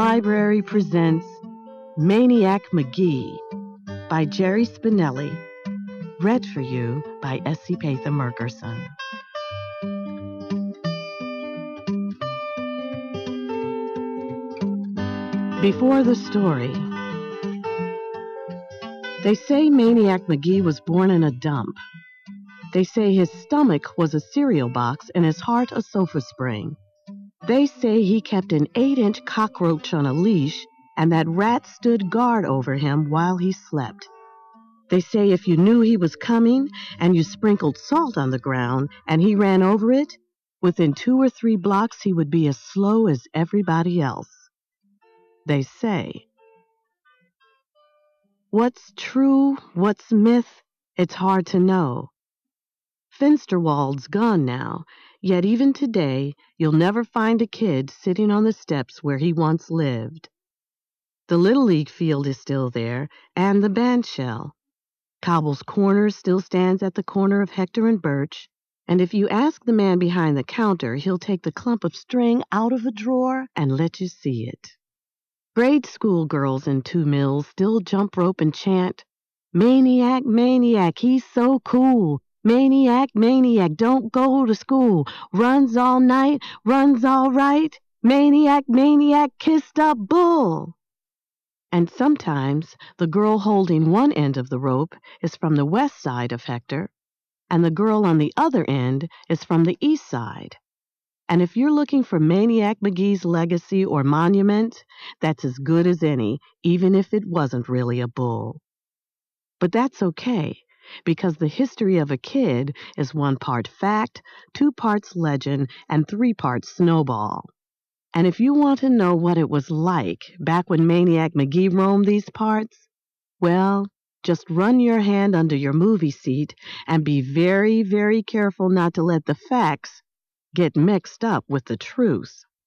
Library presents Maniac McGee by Jerry Spinelli, read for you by S.C. Patha Murkerson. Before the story, they say Maniac McGee was born in a dump. They say his stomach was a cereal box and his heart a sofa spring. They say he kept an 8-inch cockroach on a leash and that rats stood guard over him while he slept. They say if you knew he was coming and you sprinkled salt on the ground and he ran over it, within 2 or 3 blocks he would be as slow as everybody else. They say. What's true, what's myth, it's hard to know. Finsterwald's gone now, yet even today you'll never find a kid sitting on the steps where he once lived. The Little League field is still there, and the band shell. Cobble's Corner still stands at the corner of Hector and Birch, and if you ask the man behind the counter, he'll take the clump of string out of a drawer and let you see it. Grade school girls in 2 Mills still jump rope and chant, "Maniac, maniac, he's so cool. Maniac, maniac, don't go to school. Runs all night, runs all right. Maniac, maniac, kissed up bull." And sometimes the girl holding one end of the rope is from the west side of Hector, and the girl on the other end is from the east side. And if you're looking for Maniac McGee's legacy or monument, that's as good as any, even if it wasn't really a bull. But that's okay, because the history of a kid is 1 part fact, 2 parts legend, and 3 parts snowball. And if you want to know what it was like back when Maniac McGee roamed these parts, well, just run your hand under your movie seat and be very, very careful not to let the facts get mixed up with the truth.